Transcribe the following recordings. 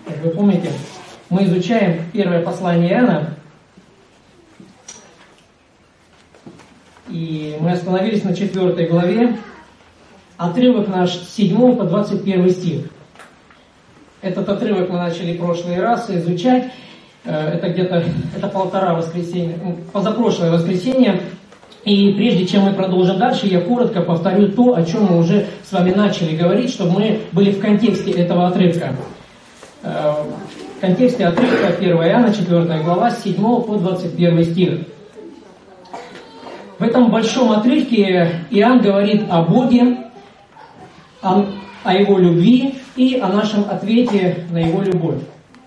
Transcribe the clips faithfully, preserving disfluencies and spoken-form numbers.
Как вы помните, мы изучаем первое послание Иоанна, и мы остановились на четвертой главе, отрывок наш с седьмого по двадцать первый стих. Этот отрывок мы начали в прошлый раз изучать, это где-то это полтора воскресенья, позапрошлое воскресенье. И прежде чем мы продолжим дальше, я коротко повторю то, о чем мы уже с вами начали говорить, чтобы мы были в контексте этого отрывка. В контексте отрывка первое Иоанна, четвёртая глава, с седьмого по двадцать первый стих. В этом большом отрывке Иоанн говорит о Боге, о, о Его любви и о нашем ответе на Его любовь.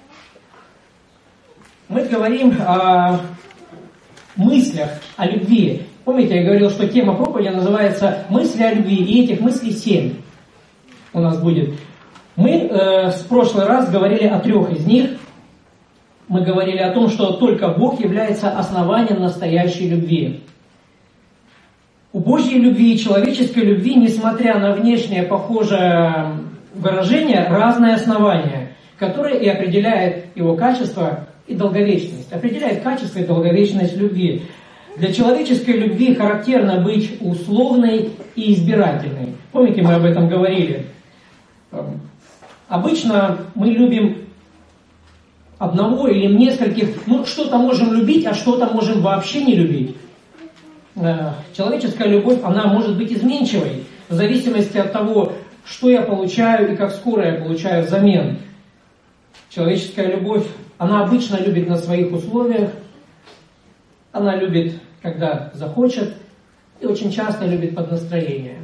Мы говорим о мыслях о любви. Помните, я говорил, что тема проповеди называется «Мысли о любви», и этих мыслей семь у нас будет. Мы э, в прошлый раз говорили о трех из них. Мы говорили о том, что только Бог является основанием настоящей любви. У Божьей любви и человеческой любви, несмотря на внешнее похожее выражение, разное основание, которое и определяет его качество и долговечность. Определяет качество и долговечность любви. Для человеческой любви характерно быть условной и избирательной. Помните, мы об этом говорили. Обычно мы любим одного или нескольких, ну, что-то можем любить, а что-то можем вообще не любить. Человеческая любовь, она может быть изменчивой, в зависимости от того, что я получаю и как скоро я получаю взамен. Человеческая любовь, она обычно любит на своих условиях, она любит, когда захочет, и очень часто любит под настроение.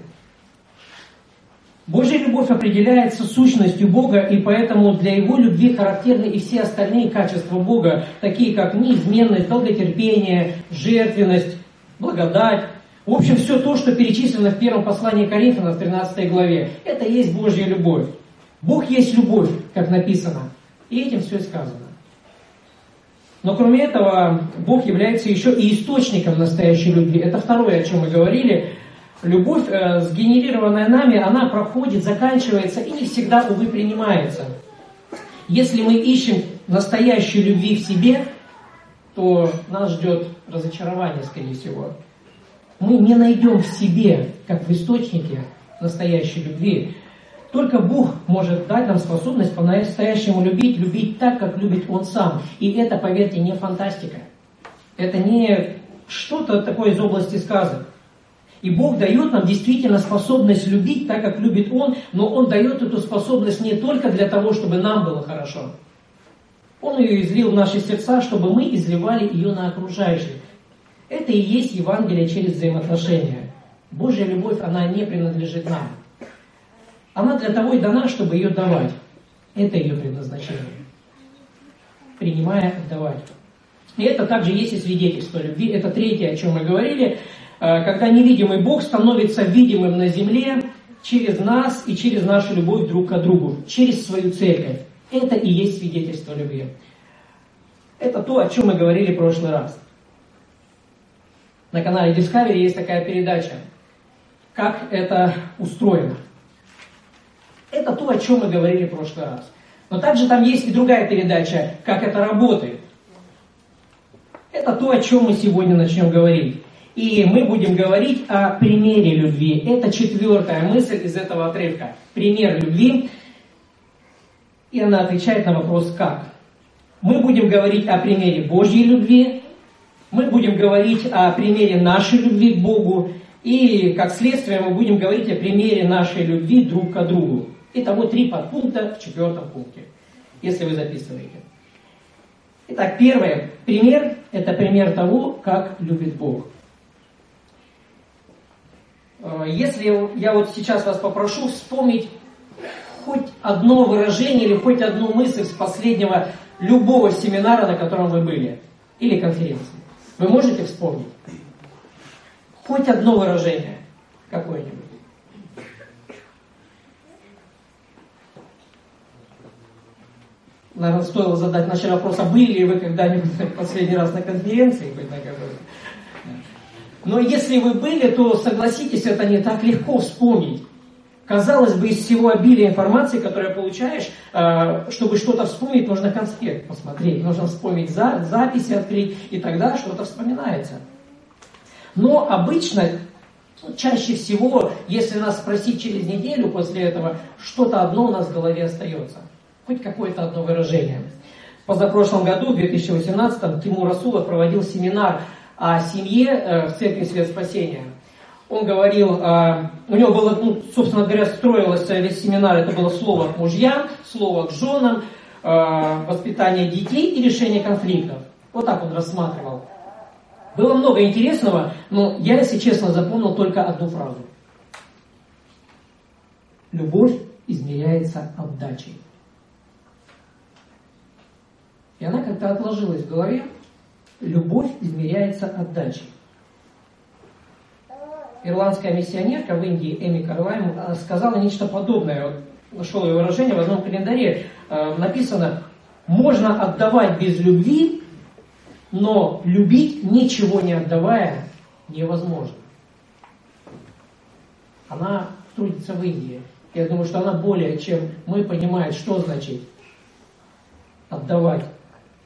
Божья любовь определяется сущностью Бога, и поэтому для Его любви характерны и все остальные качества Бога, такие как неизменность, долготерпение, жертвенность, благодать. В общем, все то, что перечислено в первом послании Коринфянам в тринадцатой главе, это и есть Божья любовь. Бог есть любовь, как написано, и этим все и сказано. Но кроме этого, Бог является еще и источником настоящей любви. Это второе, о чем мы говорили. Любовь, э, сгенерированная нами, она проходит, заканчивается и не всегда, увы, принимается. Если мы ищем настоящей любви в себе, то нас ждет разочарование, скорее всего. Мы не найдем в себе, как в источнике настоящей любви. Только Бог может дать нам способность по-настоящему любить, любить так, как любит Он сам. И это, поверьте, не фантастика. Это не что-то такое из области сказок. И Бог дает нам действительно способность любить так, как любит Он, но Он дает эту способность не только для того, чтобы нам было хорошо. Он ее излил в наши сердца, чтобы мы изливали ее на окружающих. Это и есть Евангелие через взаимоотношения. Божья любовь, она не принадлежит нам. Она для того и дана, чтобы ее давать. Это ее предназначение. Принимая, отдавать. И это также есть и свидетельство любви. Это третье, о чем мы говорили. Когда невидимый Бог становится видимым на земле через нас и через нашу любовь друг к другу. Через свою церковь. Это и есть свидетельство любви. Это то, о чем мы говорили в прошлый раз. На канале Discovery есть такая передача. Как это устроено. Это то, о чем мы говорили в прошлый раз. Но также там есть и другая передача, как это работает. Это то, о чем мы сегодня начнем говорить. И мы будем говорить о примере любви. Это четвертая мысль из этого отрывка. Пример любви. И она отвечает на вопрос «как?». Мы будем говорить о примере Божьей любви. Мы будем говорить о примере нашей любви к Богу. И, как следствие, мы будем говорить о примере нашей любви друг к другу. Итого три подпункта в четвертом пункте, если вы записываете. Итак, первый пример – это пример того, как любит Бог. Если я вот сейчас вас попрошу вспомнить хоть одно выражение или хоть одну мысль с последнего любого семинара, на котором вы были, или конференции, вы можете вспомнить? Хоть одно выражение какое-нибудь. Наверное, стоило задать вначале вопрос, а были ли вы когда-нибудь последний раз на конференции? Быть на какой-то? Но если вы были, то согласитесь, это не так легко вспомнить Казалось бы, из всего обилия информации, которую получаешь, чтобы что-то вспомнить, нужно конспект посмотреть, нужно вспомнить записи, открыть, и тогда что-то вспоминается. Но обычно, чаще всего, если нас спросить через неделю после этого, что-то одно у нас в голове остается. Хоть какое-то одно выражение. В позапрошлом году, в две тысячи восемнадцатом, Тимур Расулов проводил семинар о семье в Церкви Свет Спасения. Он говорил, у него было, ну, собственно говоря, строилось весь семинар, это было слово к мужьям, слово к женам, воспитание детей и решение конфликтов. Вот так он рассматривал. Было много интересного, но я, если честно, запомнил только одну фразу. Любовь измеряется отдачей. И она как-то отложилась в голове. Любовь измеряется отдачей. Ирландская миссионерка в Индии Эми Карлайм сказала нечто подобное. Вот нашел ее выражение в одном календаре. Э, написано: можно отдавать без любви, но любить, ничего не отдавая, невозможно. Она трудится в Индии. Я думаю, что она более чем мы понимает, что значит отдавать.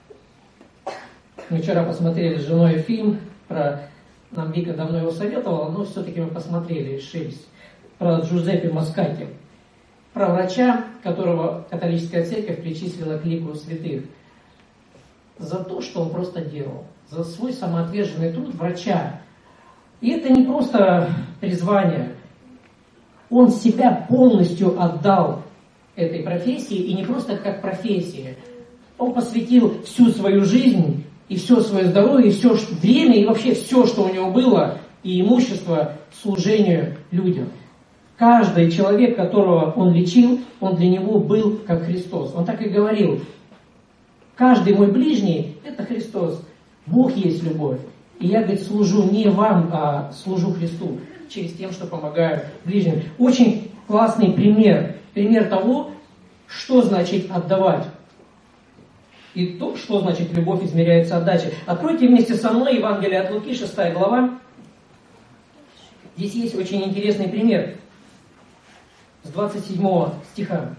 Мы вчера посмотрели с женой фильм про... Нам Вика давно его советовала, но все-таки мы посмотрели, решились. Про Джузеппе Маскати. Про врача, которого католическая церковь причислила к лику святых. За то, что он просто делал. За свой самоотверженный труд врача. И это не просто призвание. Он себя полностью отдал этой профессии, и не просто как профессии. Он посвятил всю свою жизнь, и все свое здоровье, и все время, и вообще все, что у него было, и имущество, служению людям. Каждый человек, которого он лечил, он для него был как Христос. Он так и говорил: каждый мой ближний – это Христос. Бог есть любовь. И я, говорит, служу не вам, а служу Христу через тем, что помогаю ближним. Очень классный пример. Пример того, что значит отдавать. И то, что значит любовь измеряется отдачей. Откройте вместе со мной Евангелие от Луки, шестая глава. Здесь есть очень интересный пример. С двадцать седьмого стиха.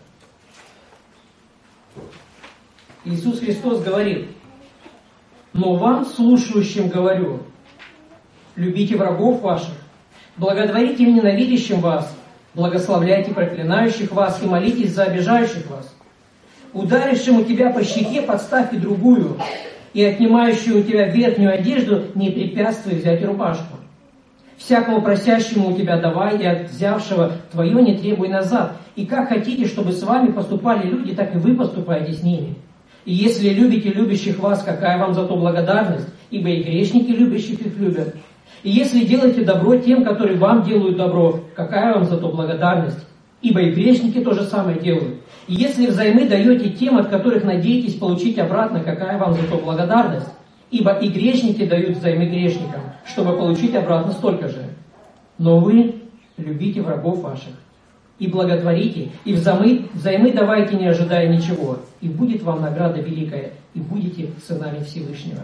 Иисус Христос говорит: но вам, слушающим, говорю, любите врагов ваших, благотворите ненавидящим вас, благословляйте проклинающих вас и молитесь за обижающих вас. Ударившему тебя по щеке подставь и другую, и отнимающую у тебя верхнюю одежду не препятствуй взять рубашку. Всякому просящему у тебя давай, и от взявшего твое не требуй назад. И как хотите, чтобы с вами поступали люди, так и вы поступаете с ними. И если любите любящих вас, какая вам за то благодарность, ибо и грешники любящих их любят. И если делаете добро тем, которые вам делают добро, какая вам за то благодарность, ибо и грешники то же самое делают. И если взаймы даете тем, от которых надеетесь получить обратно, какая вам за то благодарность, ибо и грешники дают взаймы грешникам, чтобы получить обратно столько же. Но вы любите врагов ваших, и благотворите, и взаймы, взаймы давайте, не ожидая ничего, и будет вам награда великая, и будете сынами Всевышнего.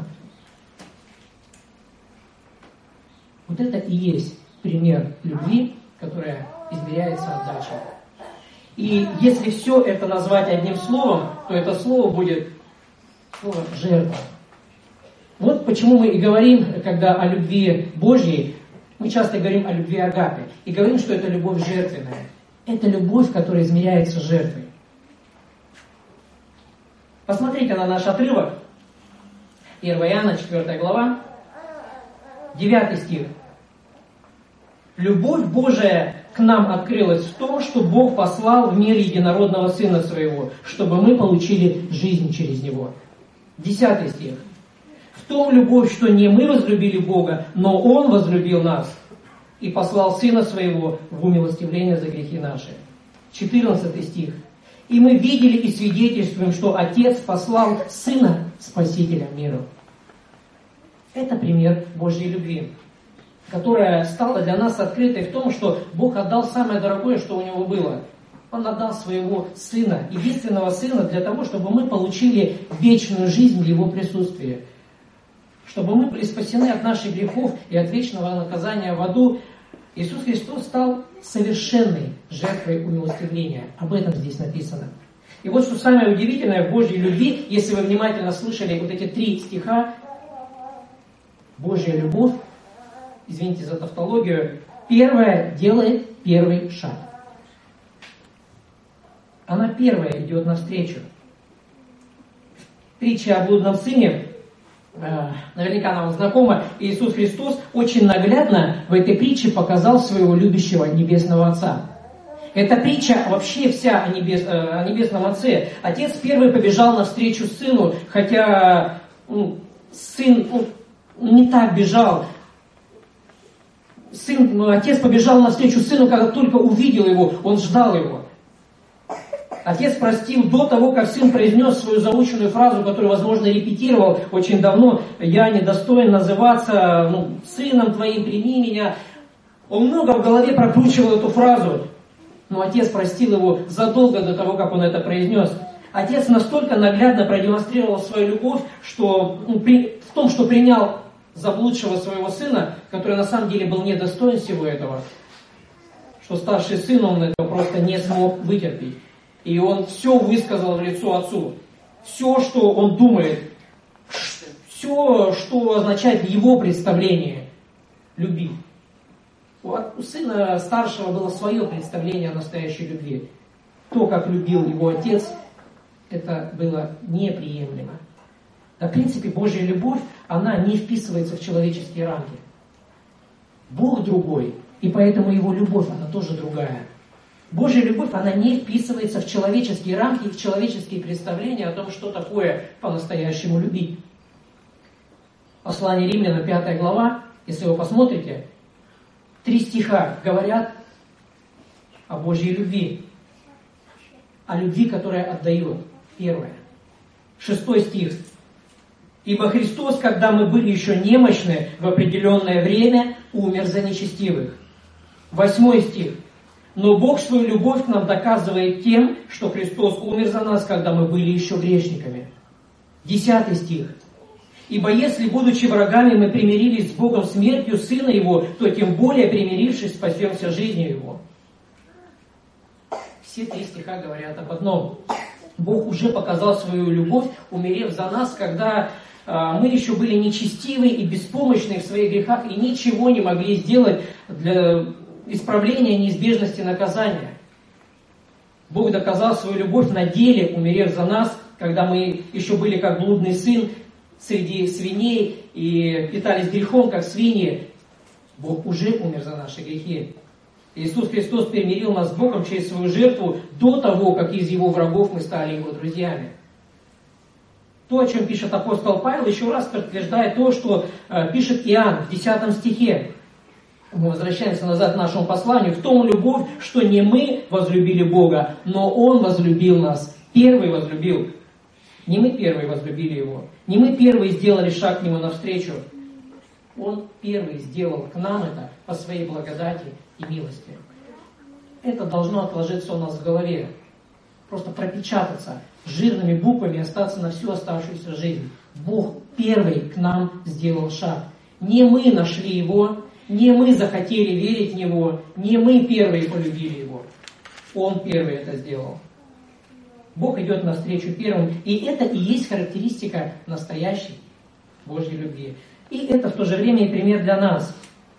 Вот это и есть пример любви, которая измеряется отдачей. И если все это назвать одним словом, то это слово будет слово «жертва». Вот почему мы и говорим, когда о любви Божьей, мы часто говорим о любви агапе, и говорим, что это любовь жертвенная. Это любовь, которая измеряется жертвой. Посмотрите на наш отрывок. первое Иоанна, четвёртая глава, девятый стих. Любовь Божия к нам открылась в том, что Бог послал в мир единородного Сына Своего, чтобы мы получили жизнь через Него. Десятый стих. В том любовь, что не мы возлюбили Бога, но Он возлюбил нас и послал Сына Своего в умилостивление за грехи наши. Четырнадцатый стих. И мы видели и свидетельствуем, что Отец послал Сына Спасителя миру. Это пример Божьей любви, которая стала для нас открытой в том, что Бог отдал самое дорогое, что у Него было. Он отдал своего Сына, единственного Сына, для того, чтобы мы получили вечную жизнь в Его присутствии. Чтобы мы были спасены от наших грехов и от вечного наказания в аду. Иисус Христос стал совершенной жертвой умилостивления. Об этом здесь написано. И вот что самое удивительное в Божьей любви, если вы внимательно слышали вот эти три стиха, Божья любовь, извините за тавтологию, первая делает первый шаг. Она первая идет навстречу. Притча о блудном сыне, наверняка нам знакома, Иисус Христос очень наглядно в этой притче показал своего любящего Небесного Отца. Эта притча вообще вся о, небес, о Небесном Отце. Отец первый побежал навстречу сыну, хотя ну, сын ну, не так бежал. Сын, ну, отец побежал навстречу сыну, когда только увидел его, он ждал его. Отец простил до того, как сын произнес свою заученную фразу, которую, возможно, репетировал очень давно. «Я недостоин называться ну, сыном твоим, прими меня». Он много в голове прокручивал эту фразу. Но отец простил его задолго до того, как он это произнес. Отец настолько наглядно продемонстрировал свою любовь, что ну, при, в том, что принял заблудшего своего сына, который на самом деле был недостоин всего этого, что старший сын, он этого просто не смог вытерпеть. И он все высказал в лицо отцу. Все, что он думает, все, что означает его представление любви. У сына старшего было свое представление о настоящей любви. То, как любил его отец, это было неприемлемо. Да, в принципе, Божья любовь, она не вписывается в человеческие рамки. Бог другой, и поэтому его любовь, она тоже другая. Божья любовь, она не вписывается в человеческие рамки и в человеческие представления о том, что такое по-настоящему любить. Послание Римлянам, пятая глава, если вы посмотрите, три стиха говорят о Божьей любви. О любви, которая отдает. Первое. Шестой стих. «Ибо Христос, когда мы были еще немощны, в определенное время умер за нечестивых». Восьмой стих. «Но Бог свою любовь к нам доказывает тем, что Христос умер за нас, когда мы были еще грешниками». Десятый стих. «Ибо если, будучи врагами, мы примирились с Богом смертью Сына Его, то тем более, примирившись, спасемся жизнью Его». Все три стиха говорят об одном. Бог уже показал свою любовь, умерев за нас, когда а, мы еще были нечестивы и беспомощны в своих грехах и ничего не могли сделать для исправления неизбежности наказания. Бог доказал свою любовь на деле, умерев за нас, когда мы еще были как блудный сын среди свиней и питались грехом, как свиньи. Бог уже умер за наши грехи. Иисус Христос примирил нас с Богом через свою жертву до того, как из Его врагов мы стали Его друзьями. То, о чем пишет апостол Павел, еще раз подтверждает то, что э, пишет Иоанн в десятом стихе. Мы возвращаемся назад к нашему посланию. «В том любовь, что не мы возлюбили Бога, но Он возлюбил нас». Первый возлюбил. Не мы первые возлюбили Его. Не мы первые сделали шаг к Нему навстречу. Он первый сделал к нам это по своей благодати и милости. Это должно отложиться у нас в голове. Просто пропечататься жирными буквами и остаться на всю оставшуюся жизнь. Бог первый к нам сделал шаг. Не мы нашли Его, не мы захотели верить в Него, не мы первые полюбили Его. Он первый это сделал. Бог идет навстречу первым, и это и есть характеристика настоящей Божьей любви. И это в то же время и пример для нас.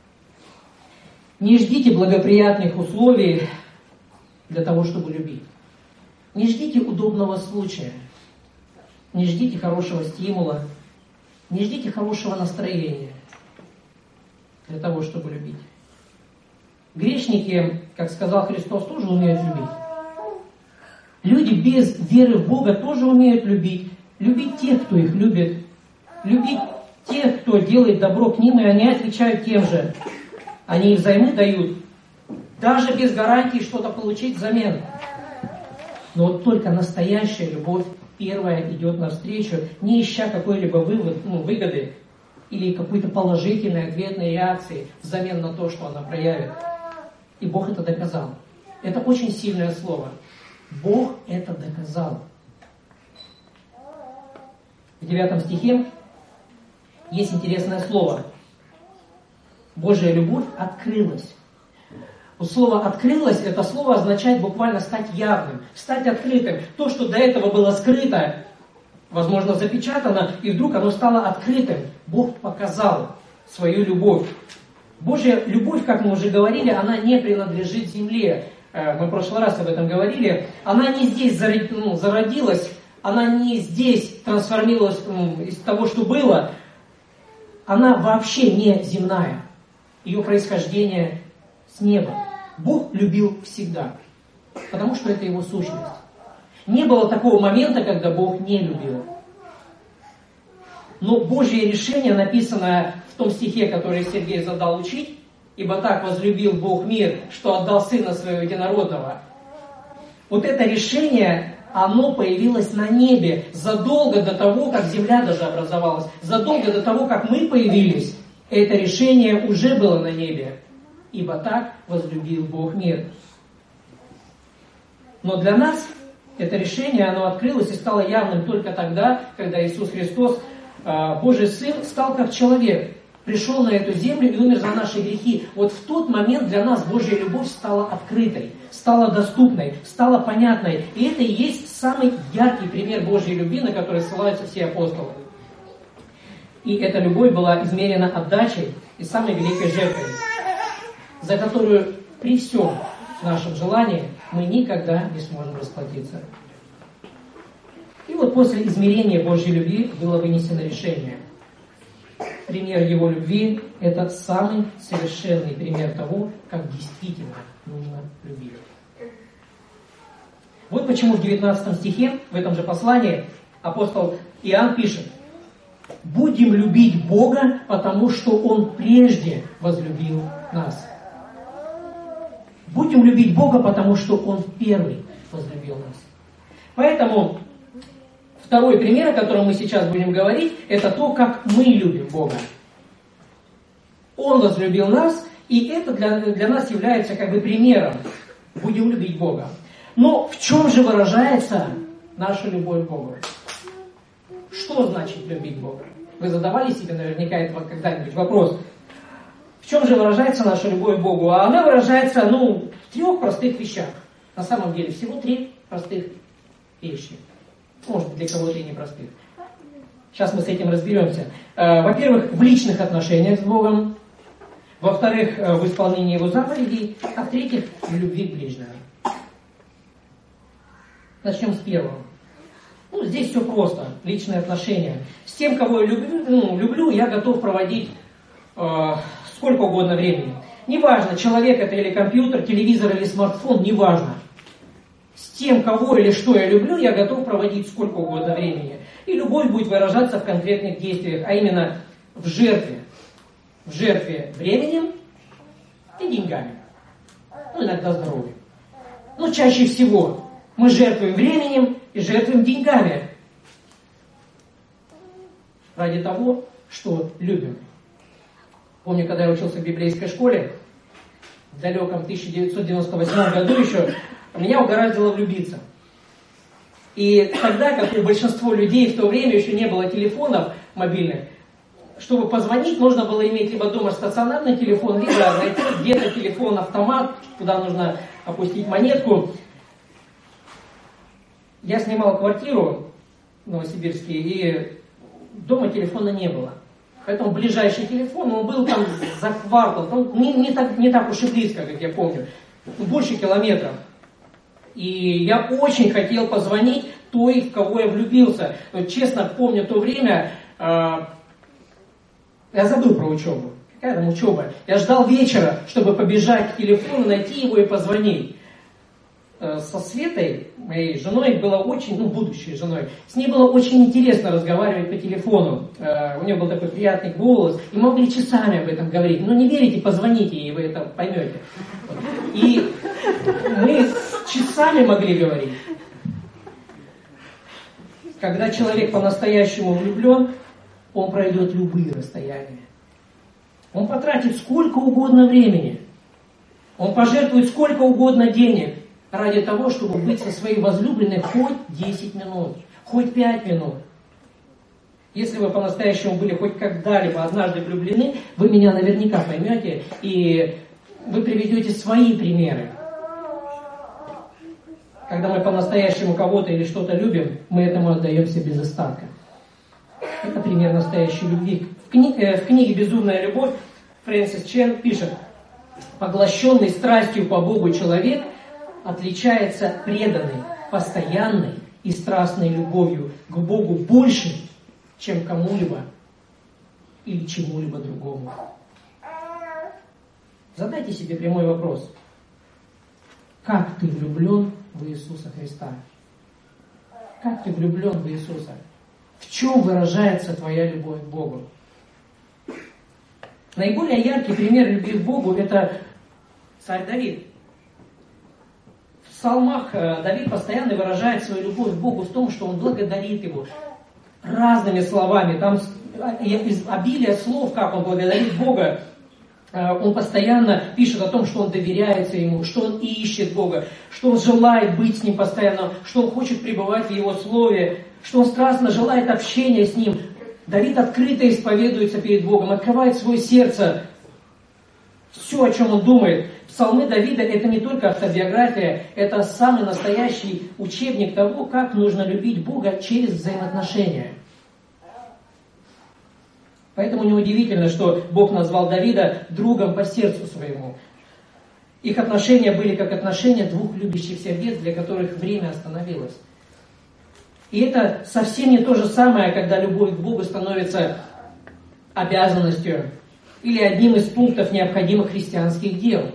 Не ждите благоприятных условий для того, чтобы любить. Не ждите удобного случая. Не ждите хорошего стимула. Не ждите хорошего настроения для того, чтобы любить. Грешники, как сказал Христос, тоже умеют любить. Люди без веры в Бога тоже умеют любить. Любить тех, кто их любит. Любить тех, кто делает добро к ним, и они отвечают тем же. Они и взаймы дают, даже без гарантии что-то получить взамен. Но вот только настоящая любовь первая идет навстречу, не ища какой-либо вывод, ну, выгоды или какой-то положительной ответной реакции взамен на то, что она проявит. И Бог это доказал. Это очень сильное слово. Бог это доказал. В девятом стихе есть интересное слово. Божья любовь открылась. Слово «открылось» — это слово означает буквально стать явным, стать открытым. То, что до этого было скрыто, возможно, запечатано, и вдруг оно стало открытым. Бог показал свою любовь. Божья любовь, как мы уже говорили, она не принадлежит земле. Мы в прошлый раз об этом говорили. Она не здесь зародилась, она не здесь трансформировалась из того, что было. Она вообще не земная. Ее происхождение с неба. Бог любил всегда, потому что это его сущность. Не было такого момента, когда Бог не любил. Но Божье решение, написанное в том стихе, который Сергей задал учить, «Ибо так возлюбил Бог мир, что отдал Сына Своего Единородного». Вот это решение, оно появилось на небе задолго до того, как земля даже образовалась, задолго до того, как мы появились. Это решение уже было на небе. «Ибо так возлюбил Бог мир». Но для нас это решение, оно открылось и стало явным только тогда, когда Иисус Христос, Божий Сын, стал как человек, пришел на эту землю и умер за наши грехи. Вот в тот момент для нас Божья любовь стала открытой, стала доступной, стала понятной. И это и есть самый яркий пример Божьей любви, на который ссылаются все апостолы. И эта любовь была измерена отдачей и самой великой жертвой, за которую при всем нашем желании мы никогда не сможем расплатиться. И вот после измерения Божьей любви было вынесено решение. Пример Его любви – это самый совершенный пример того, как действительно нужно любить. Вот почему в девятнадцатом стихе, в этом же послании, апостол Иоанн пишет: «Будем любить Бога, потому что Он прежде возлюбил нас». Будем любить Бога, потому что Он первый возлюбил нас. Поэтому второй пример, о котором мы сейчас будем говорить, это то, как мы любим Бога. Он возлюбил нас, и это для, для нас является как бы примером. Будем любить Бога. Но в чем же выражается наша любовь к Богу? Что значит любить Бога? Вы задавали себе наверняка этого когда-нибудь вопрос. В чем же выражается наша любовь к Богу? А она выражается, ну, в трех простых вещах. На самом деле, всего три простых вещи. Может быть, для кого-то и непростых. Сейчас мы с этим разберемся. Во-первых, в личных отношениях с Богом. Во-вторых, в исполнении Его заповедей. А в-третьих, в любви к ближнему. Начнем с первого. Ну, здесь все просто. Личные отношения. С тем, кого я люблю, ну, люблю я готов проводить э, сколько угодно времени. Неважно, человек это или компьютер, телевизор или смартфон, неважно. С тем, кого или что я люблю, я готов проводить сколько угодно времени. И любовь будет выражаться в конкретных действиях, а именно в жертве. В жертве временем и деньгами. Ну, иногда здоровьем. Но чаще всего мы жертвуем временем и жертвуем деньгами. Ради того, что любим. Помню, когда я учился в библейской школе, в далеком тысяча девятьсот девяносто восьмом году еще, меня угораздило влюбиться. И тогда, как и большинство людей в то время, еще не было телефонов мобильных, чтобы позвонить, нужно было иметь либо дома стационарный телефон, либо найти где-то телефон-автомат, куда нужно опустить монетку. Я снимал квартиру в Новосибирске, и дома телефона не было. Поэтому ближайший телефон, он был там за квартал, там не, не, так, не так уж и близко, как я помню, больше километров. И я очень хотел позвонить той, в кого я влюбился. Но, честно, помню то время, э, я забыл про учебу. Какая там учеба? Я ждал вечера, чтобы побежать к телефону, найти его и позвонить. Э, со Светой, моей женой, было очень, ну, будущей женой, с ней было очень интересно разговаривать по телефону. Э, у нее был такой приятный голос, и мы могли часами об этом говорить. Но не верите, позвоните ей, вы это поймете. И мы часами могли говорить. Когда человек по-настоящему влюблен, он пройдет любые расстояния. Он потратит сколько угодно времени. Он пожертвует сколько угодно денег ради того, чтобы быть со своей возлюбленной хоть десять минут, хоть пять минут. Если вы по-настоящему были хоть когда-либо однажды влюблены, вы меня наверняка поймете. И вы приведете свои примеры. Когда мы по-настоящему кого-то или что-то любим, мы этому отдаемся без остатка. Это пример настоящей любви. В, кни... э, в книге «Безумная любовь» Фрэнсис Чен пишет: «Поглощенный страстью по Богу человек отличается преданной, постоянной и страстной любовью к Богу больше, чем к кому-либо или чему-либо другому». Задайте себе прямой вопрос. Как ты влюблен в Иисуса Христа? Как ты влюблен в Иисуса? В чем выражается твоя любовь к Богу? Наиболее яркий пример любви к Богу – это царь Давид. В псалмах Давид постоянно выражает свою любовь к Богу в том, что он благодарит Его разными словами. Там из обилия слов, как он благодарит Бога. Он постоянно пишет о том, что он доверяется Ему, что он ищет Бога, что он желает быть с Ним постоянно, что он хочет пребывать в Его Слове, что он страстно желает общения с Ним. Давид открыто исповедуется перед Богом, открывает свое сердце, все, о чем он думает. Псалмы Давида – это не только автобиография, это самый настоящий учебник того, как нужно любить Бога через взаимоотношения. Поэтому неудивительно, что Бог назвал Давида другом по сердцу своему. Их отношения были как отношения двух любящих сердец, для которых время остановилось. И это совсем не то же самое, когда любовь к Богу становится обязанностью или одним из пунктов необходимых христианских дел.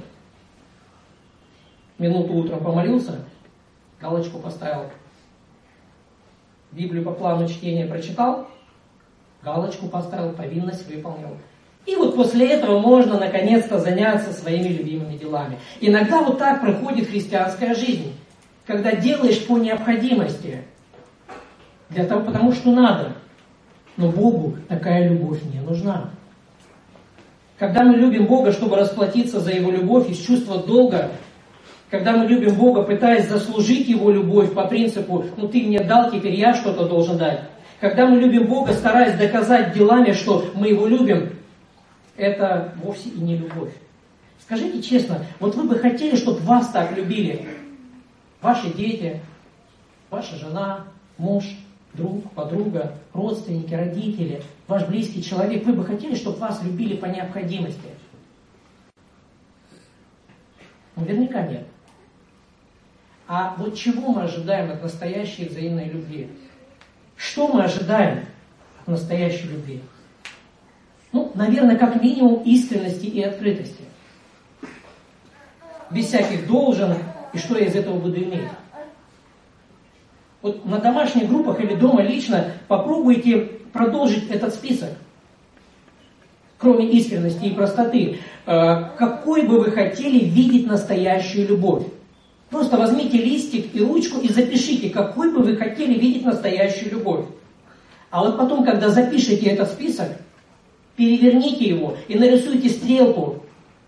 Минуту утром помолился, галочку поставил. Библию по плану чтения прочитал, галочку поставил, повинность выполнил. И вот после этого можно наконец-то заняться своими любимыми делами. Иногда вот так проходит христианская жизнь, когда делаешь по необходимости, для того, потому что надо. Но Богу такая любовь не нужна. Когда мы любим Бога, чтобы расплатиться за Его любовь из чувства долга, когда мы любим Бога, пытаясь заслужить Его любовь по принципу, ну ты мне дал, теперь я что-то должен дать. Когда мы любим Бога, стараясь доказать делами, что мы Его любим, это вовсе и не любовь. Скажите честно, вот вы бы хотели, чтобы вас так любили? Ваши дети, ваша жена, муж, друг, подруга, родственники, родители, ваш близкий человек. Вы бы хотели, чтобы вас любили по необходимости? Наверняка нет. А вот чего мы ожидаем от настоящей взаимной любви? Что мы ожидаем от настоящей любви? Ну, наверное, как минимум искренности и открытости. Без всяких должен, и что я из этого буду иметь. Вот на домашних группах или дома лично попробуйте продолжить этот список. Кроме искренности и простоты. Какой бы вы хотели видеть настоящую любовь? Просто возьмите листик и ручку и запишите, какой бы вы хотели видеть настоящую любовь. А вот потом, когда запишете этот список, переверните его и нарисуйте стрелку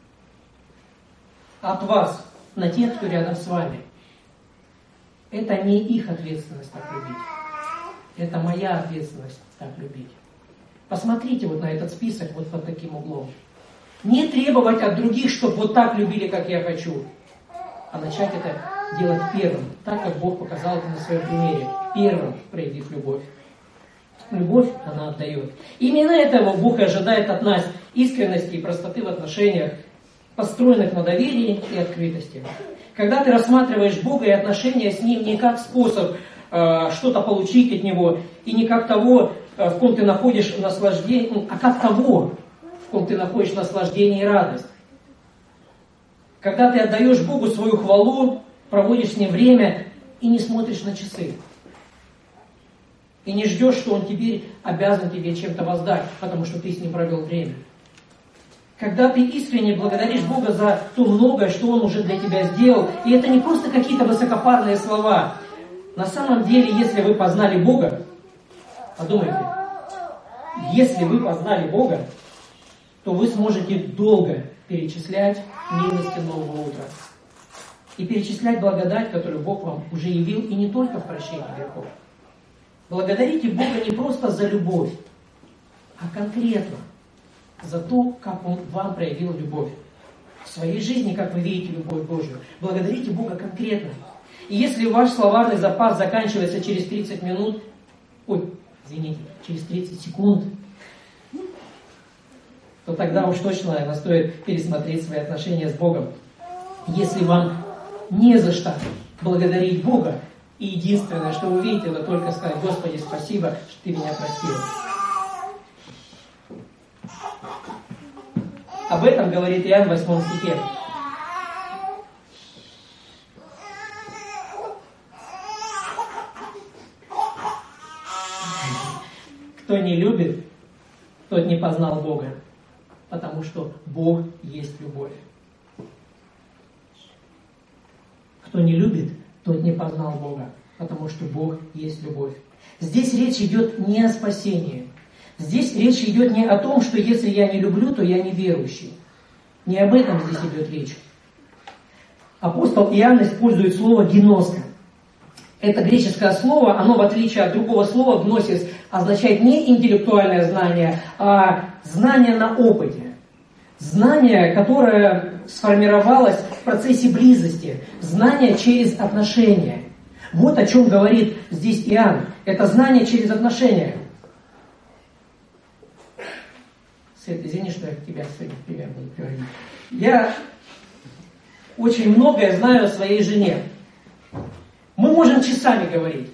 от вас на тех, кто рядом с вами. Это не их ответственность так любить. Это моя ответственность так любить. Посмотрите вот на этот список вот под таким углом. Не требовать от других, чтобы вот так любили, как я хочу. А начать это делать первым, так как Бог показал это на своем примере. Первым проявив любовь. Любовь она отдает. Именно этого Бог и ожидает от нас. Искренности и простоты в отношениях, построенных на доверии и открытости. Когда ты рассматриваешь Бога и отношения с Ним не как способ э, что-то получить от Него, и не как того, э, в ком ты находишь наслаждение, а как того, в ком ты находишь наслаждение и радость. Когда ты отдаешь Богу свою хвалу, проводишь с Ним время и не смотришь на часы. И не ждешь, что Он теперь обязан тебе чем-то воздать, потому что ты с Ним провел время. Когда ты искренне благодаришь Бога за то многое, что Он уже для тебя сделал, и это не просто какие-то высокопарные слова. На самом деле, если вы познали Бога, подумайте, если вы познали Бога, то вы сможете долго перечислять милости нового утра. И перечислять благодать, которую Бог вам уже явил, и не только в прощении грехов. Благодарите Бога не просто за любовь, а конкретно за то, как Он вам проявил любовь. в своей жизни, как вы видите любовь Божью. Благодарите Бога конкретно. И если ваш словарный запас заканчивается через тридцать минут, ой, извините, через тридцать секунд, то тогда уж точно, наверное, стоит пересмотреть свои отношения с Богом. Если вам не за что благодарить Бога, и единственное, что вы видите, это только сказать: Господи, спасибо, что Ты меня простил. Об этом говорит Иоанн в восьмом стихе. Кто не любит, тот не познал Бога, потому что Бог есть любовь. Кто не любит, тот не познал Бога, потому что Бог есть любовь. Здесь речь идет не о спасении. Здесь речь идет не о том, что если я не люблю, то я неверующий. Не об этом здесь идет речь. Апостол Иоанн использует слово «гиноска». Это греческое слово, оно, в отличие от другого слова «гносис», означает не интеллектуальное знание, а знание на опыте. Знание, которое сформировалось в процессе близости. Знание через отношения. Вот о чем говорит здесь Иоанн. Это знание через отношения. Свет, извини, что я тебя сегодня в пример буду приводить. Я очень многое знаю о своей жене. Мы можем часами говорить.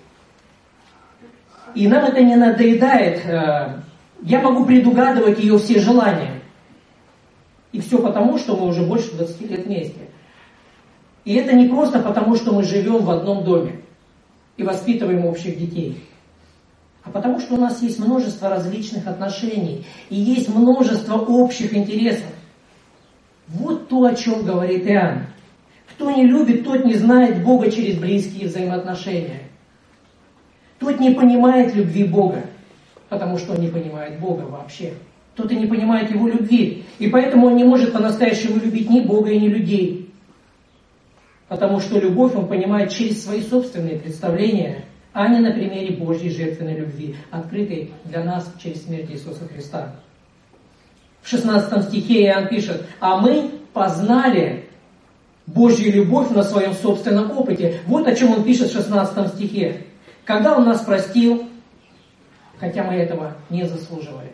И нам это не надоедает. Я могу предугадывать ее все желания. И все потому, что мы уже больше двадцати лет вместе. И это не просто потому, что мы живем в одном доме и воспитываем общих детей. А потому что у нас есть множество различных отношений и есть множество общих интересов. Вот то, о чем говорит Иоанн. Кто не любит, тот не знает Бога через близкие взаимоотношения. Тот не понимает любви Бога, потому что он не понимает Бога вообще. Тот и не понимает Его любви. И поэтому он не может по-настоящему любить ни Бога и ни людей. Потому что любовь он понимает через свои собственные представления, а не на примере Божьей жертвенной любви, открытой для нас через смерть Иисуса Христа. В шестнадцатом стихе Иоанн пишет: «А мы познали Божью любовь на своем собственном опыте». Вот о чем он пишет в шестнадцатом стихе. «Когда Он нас простил, хотя мы этого не заслуживали.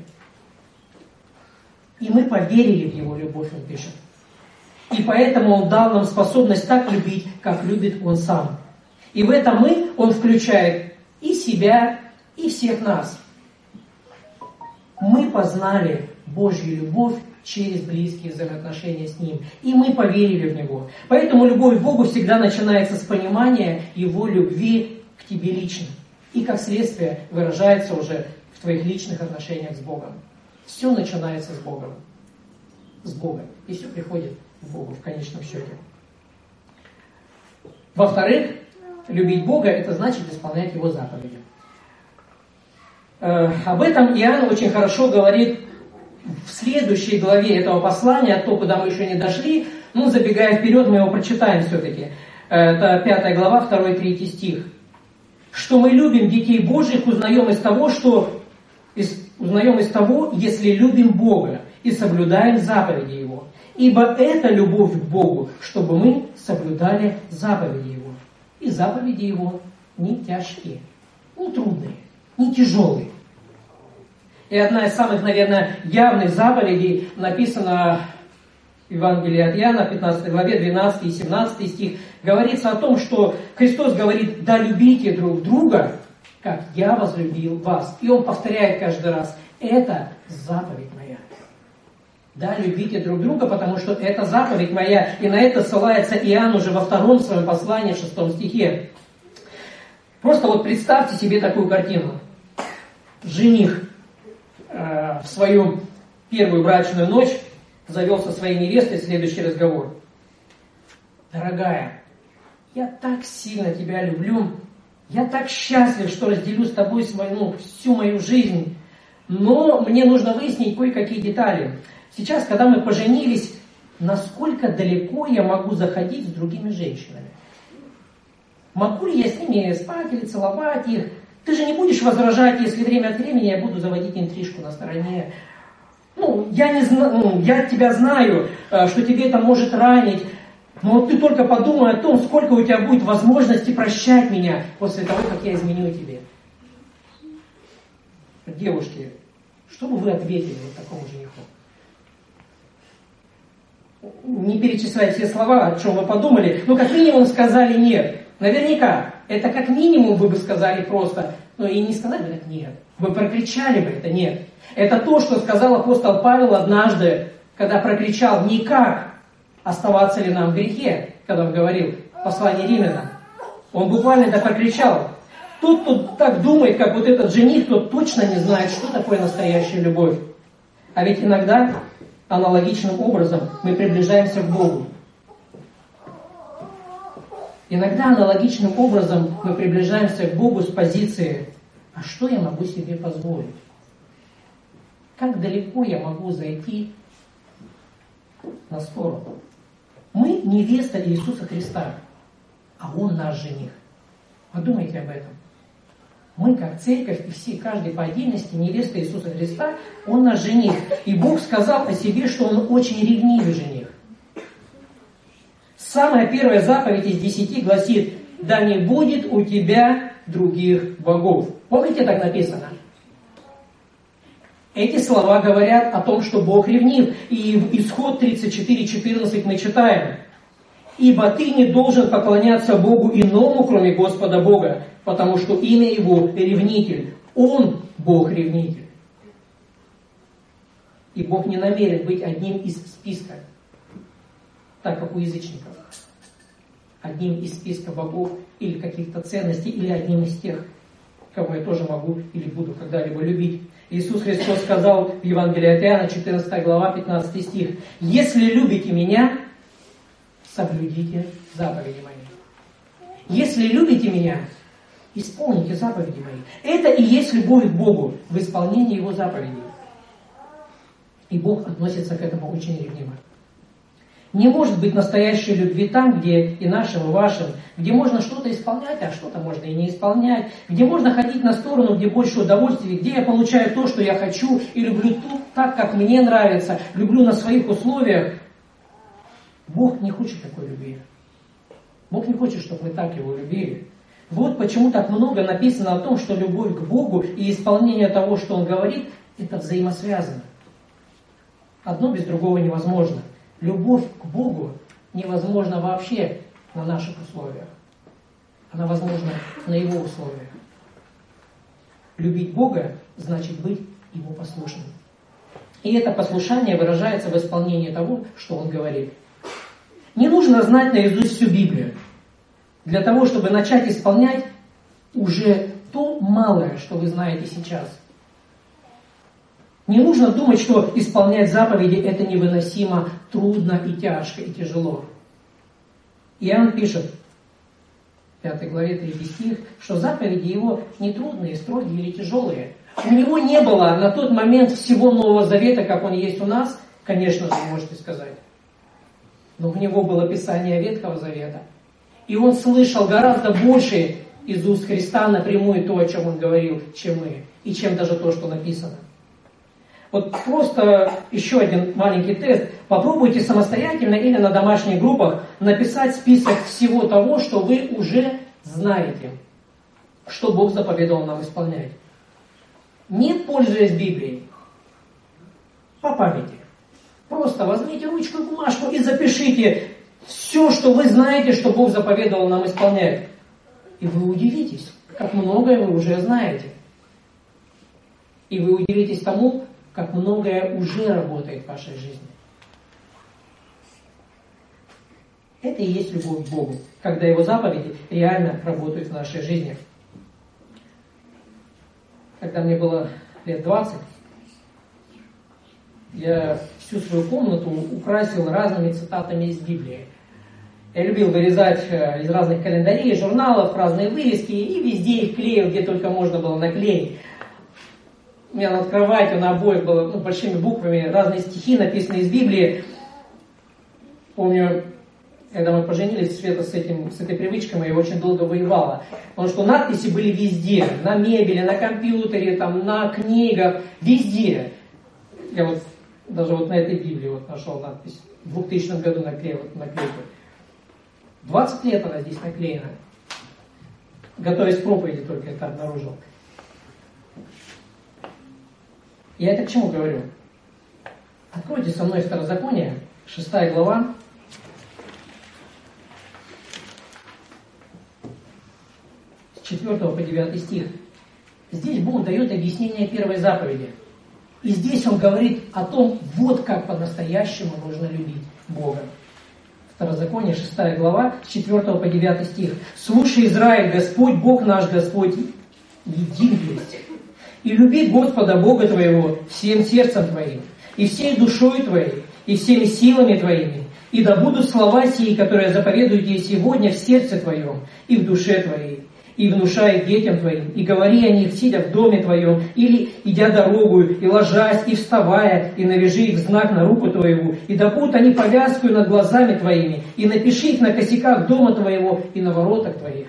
И мы поверили в Его любовь», он пишет. «И поэтому Он дал нам способность так любить, как любит Он сам. И в это мы, Он включает и себя, и всех нас. Мы познали Божью любовь через близкие взаимоотношения с Ним. И мы поверили в Него. Поэтому любовь к Богу всегда начинается с понимания Его любви к тебе лично. И как следствие выражается уже в твоих личных отношениях с Богом. Все начинается с Богом. С Бога. И все приходит к Богу в конечном счете. Во-вторых, любить Бога — это значит исполнять Его заповеди. Э, об этом Иоанн очень хорошо говорит в следующей главе этого послания, то, куда мы еще не дошли. Ну, забегая вперед, мы его прочитаем все-таки. Это пятая глава, второй, третий стих. «Что мы любим детей Божьих, узнаем из того, что из, узнаем из того, если любим Бога и соблюдаем заповеди Его. Ибо это любовь к Богу, чтобы мы соблюдали заповеди Его. И заповеди Его не тяжкие, не трудные, не тяжелые». И одна из самых, наверное, явных заповедей написана в Евангелии от Иоанна, пятнадцатой главе, двенадцатый и семнадцатый стих. Говорится о том, что Христос говорит: «Да любите друг друга, как я возлюбил вас». И Он повторяет каждый раз: «Это заповедь моя». Да, любите друг друга, потому что это заповедь моя. И на это ссылается Иоанн уже во втором своем послании, в шестом стихе. Просто вот представьте себе такую картину. Жених э, в свою первую брачную ночь завел со своей невестой следующий разговор. «Дорогая, я так сильно тебя люблю, я так счастлив, что разделю с тобой свою, ну, всю мою жизнь, но мне нужно выяснить кое-какие детали. Сейчас, когда мы поженились, насколько далеко я могу заходить с другими женщинами? Могу ли я с ними спать или целовать их? Ты же не будешь возражать, если время от времени я буду заводить интрижку на стороне. Ну, я, не зна... ну, я тебя знаю, что тебе это может ранить, но вот ты только подумай о том, сколько у тебя будет возможности прощать меня после того, как я изменю тебе. Девушки, что бы вы ответили вот такому жениху? Не перечислять все слова, о чем вы подумали, но как минимум сказали нет. Наверняка, это как минимум вы бы сказали просто, но и не сказали бы так нет. Вы прокричали бы это нет. Это то, что сказал апостол Павел однажды, когда прокричал никак, оставаться ли нам в грехе, когда он говорил в послании Римлянам. Он буквально это прокричал. Тот, кто так думает, как вот этот жених, тот точно не знает, что такое настоящая любовь. А ведь иногда аналогичным образом мы приближаемся к Богу. Иногда аналогичным образом мы приближаемся к Богу с позиции «А что я могу себе позволить? Как далеко я могу зайти на сторону?» Мы невеста Иисуса Христа, а Он наш жених. Подумайте об этом. Мы, как церковь, и все, каждый по отдельности, невеста Иисуса Христа, Он наш жених. И Бог сказал о себе, что Он очень ревнивый жених. Самая первая заповедь из десяти гласит: «Да не будет у тебя других богов». Помните, так написано? Эти слова говорят о том, что Бог ревнив. И в Исход тридцать четыре четырнадцать мы читаем: «Ибо ты не должен поклоняться Богу иному, кроме Господа Бога, потому что имя Его ревнитель. Он Бог-ревнитель». И Бог не намерен быть одним из списка, так как у язычников. Одним из списка богов или каких-то ценностей, или одним из тех, кого я тоже могу или буду когда-либо любить. Иисус Христос сказал в Евангелии от Иоанна, четырнадцатая глава, пятнадцатый стих: «Если любите Меня, соблюдите заповеди Мои». Если любите Меня, исполните заповеди Мои. Это и есть любовь к Богу, в исполнении Его заповедей. И Бог относится к этому очень ревниво. Не может быть настоящей любви там, где и нашим, и вашим, где можно что-то исполнять, а что-то можно и не исполнять, где можно ходить на сторону, где больше удовольствия, где я получаю то, что я хочу, и люблю так, как мне нравится, люблю на своих условиях. Бог не хочет такой любви. Бог не хочет, чтобы мы так Его любили. Вот почему так много написано о том, что любовь к Богу и исполнение того, что Он говорит, это взаимосвязано. Одно без другого невозможно. Любовь к Богу невозможна вообще на наших условиях. Она возможна на Его условиях. Любить Бога значит быть Ему послушным. И это послушание выражается в исполнении того, что Он говорит. Не нужно знать наизусть всю Библию для того, чтобы начать исполнять уже то малое, что вы знаете сейчас. Не нужно думать, что исполнять заповеди это невыносимо трудно и тяжко и тяжело. Иоанн пишет в пятой главе третий стих, что заповеди его не трудные, строгие или тяжелые. У него не было на тот момент всего Нового Завета, как он есть у нас, конечно же, вы можете сказать. Но у него было Писание Ветхого Завета. И он слышал гораздо больше из уст Христа напрямую то, о чем он говорил, чем мы, и чем даже то, что написано. Вот просто еще один маленький тест. Попробуйте самостоятельно или на домашних группах написать список всего того, что вы уже знаете, что Бог заповедовал нам исполнять. Не пользуясь Библией, по памяти. Просто возьмите ручку и бумажку и запишите все, что вы знаете, что Бог заповедовал нам исполнять. И вы удивитесь, как многое вы уже знаете. И вы удивитесь тому, как многое уже работает в вашей жизни. Это и есть любовь к Богу, когда Его заповеди реально работают в нашей жизни. Когда мне было лет двадцать, я всю свою комнату украсил разными цитатами из Библии. Я любил вырезать из разных календарей, журналов, разные вырезки, и везде их клеил, где только можно было наклеить. У меня над кроватью на обоих было ну, большими буквами разные стихи, написанные из Библии. Помню, когда мы поженились, Света с, этим, с этой привычкой моей очень долго воевала. Потому что надписи были везде. На мебели, на компьютере, там, на книгах, везде. Я вот Даже вот на этой Библии вот нашел надпись. В двухтысячном году наклеил наклейку. двадцать лет она здесь наклеена. Готовясь к проповеди только это обнаружил. Я это к чему говорю? Откройте со мной Второзаконие, шестая глава. С четвёртого по девятый стих. Здесь Бог дает объяснение первой заповеди. И здесь Он говорит о том, вот как по-настоящему нужно любить Бога. Второзаконие, шестая глава, с четвёртого по девятый стих. «Слушай, Израиль, Господь, Бог наш, Господь, един есть. И люби Господа Бога твоего всем сердцем твоим, и всей душой твоей, и всеми силами твоими. И да будут слова сии, которые заповедую тебе сегодня в сердце твоем и в душе твоей. И внушай детям твоим, и говори о них, сидя в доме твоем, или идя дорогую, и ложась, и вставая, и навяжи их знак на руку твоему, и да будут они повязкою над глазами твоими, и напиши их на косяках дома твоего и на воротах твоих.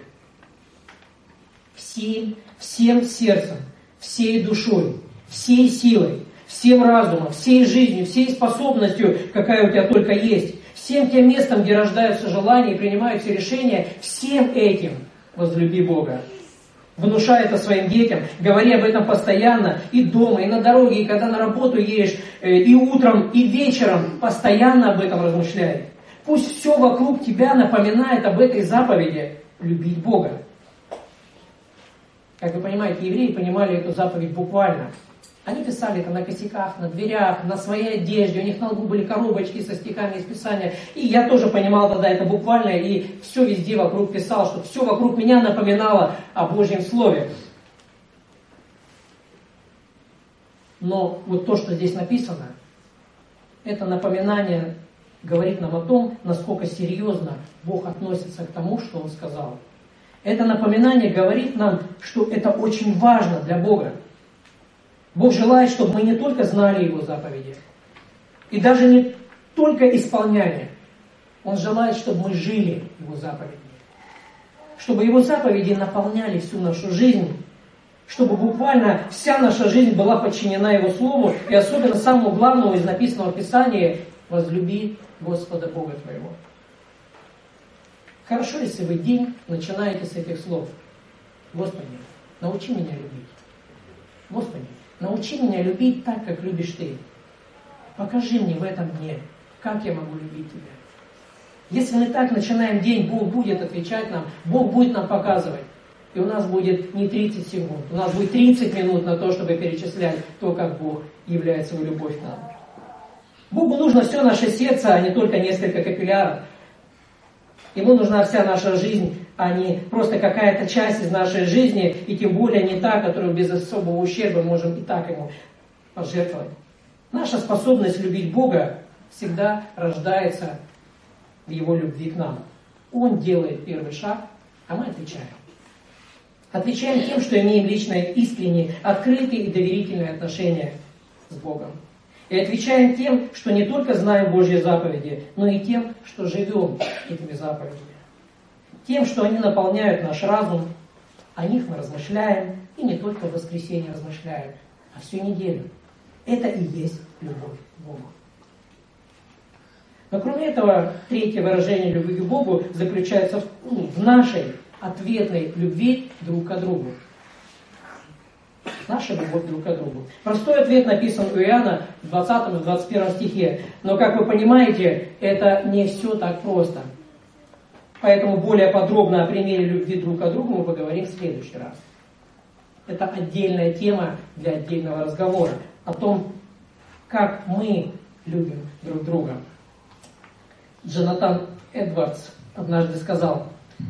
Всем, всем сердцем, всей душой, всей силой, всем разумом, всей жизнью, всей способностью, какая у тебя только есть, всем тем местом, где рождаются желания и принимаются решения, всем этим возлюби Бога. Внушай это своим детям, говори об этом постоянно, и дома, и на дороге, и когда на работу едешь, и утром, и вечером, постоянно об этом размышляй. Пусть все вокруг тебя напоминает об этой заповеди любить Бога. Как вы понимаете, евреи понимали эту заповедь буквально. Они писали это на косяках, на дверях, на своей одежде. У них на лбу были коробочки со стихами из Писания. И я тоже понимал тогда это буквально. И все везде вокруг писал, что все вокруг меня напоминало о Божьем Слове. Но вот то, что здесь написано, это напоминание говорит нам о том, насколько серьезно Бог относится к тому, что Он сказал. Это напоминание говорит нам, что это очень важно для Бога. Бог желает, чтобы мы не только знали Его заповеди, и даже не только исполняли. Он желает, чтобы мы жили Его заповеди. Чтобы Его заповеди наполняли всю нашу жизнь. Чтобы буквально вся наша жизнь была подчинена Его Слову. И особенно самому главному из написанного в Писании – возлюби Господа Бога твоего. Хорошо, если вы день начинаете с этих слов. Господи, научи меня любить. Господи, научи меня любить так, как любишь Ты. Покажи мне в этом дне, как я могу любить Тебя. Если мы так начинаем день, Бог будет отвечать нам, Бог будет нам показывать. И у нас будет не тридцать секунд, у нас будет тридцать минут на то, чтобы перечислять то, как Бог являет свою любовь к нам. Богу нужно все наше сердце, а не только несколько капилляров. Ему нужна вся наша жизнь, а не просто какая-то часть из нашей жизни, и тем более не та, которую без особого ущерба можем и так ему пожертвовать. Наша способность любить Бога всегда рождается в Его любви к нам. Он делает первый шаг, а мы отвечаем. Отвечаем тем, что имеем личное, искреннее, открытые и доверительные отношения с Богом. И отвечаем тем, что не только знаем Божьи заповеди, но и тем, что живем этими заповедями. Тем, что они наполняют наш разум, о них мы размышляем, и не только в воскресенье размышляем, а всю неделю. Это и есть любовь к Богу. Но кроме этого, третье выражение любви к Богу заключается в, ну, в нашей ответной любви друг к другу. Наша любовь друг к другу. Простой ответ написан у Иоанна в двадцатом и двадцать первом стихе. Но, как вы понимаете, это не все так просто. Поэтому более подробно о примере любви друг к другу мы поговорим в следующий раз. Это отдельная тема для отдельного разговора. О том, как мы любим друг друга. Джонатан Эдвардс однажды сказал: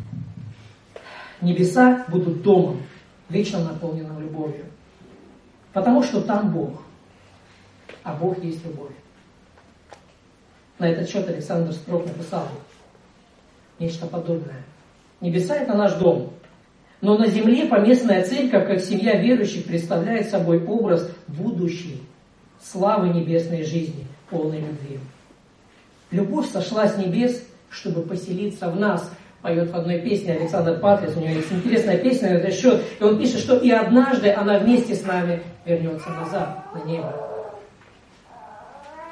небеса будут домом, вечно наполненным любовью. Потому что там Бог. А Бог есть любовь. На этот счет Александр Строк написал нечто подобное. Небеса — это наш дом. Но на земле поместная церковь, как семья верующих, представляет собой образ будущей славы небесной жизни, полной любви. Любовь сошла с небес, чтобы поселиться в нас. Поет в одной песне Александр Патрис, у него есть интересная песня на этот счет, и он пишет, что и однажды она вместе с нами вернется назад, на небо.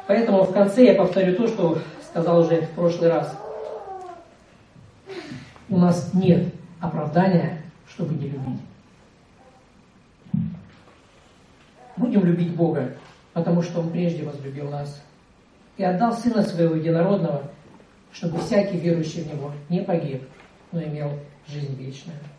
Поэтому в конце я повторю то, что сказал уже в прошлый раз. У нас нет оправдания, чтобы не любить. Будем любить Бога, потому что Он прежде возлюбил нас и отдал Сына Своего Единородного, чтобы всякий верующий в Него не погиб, но имел жизнь вечную.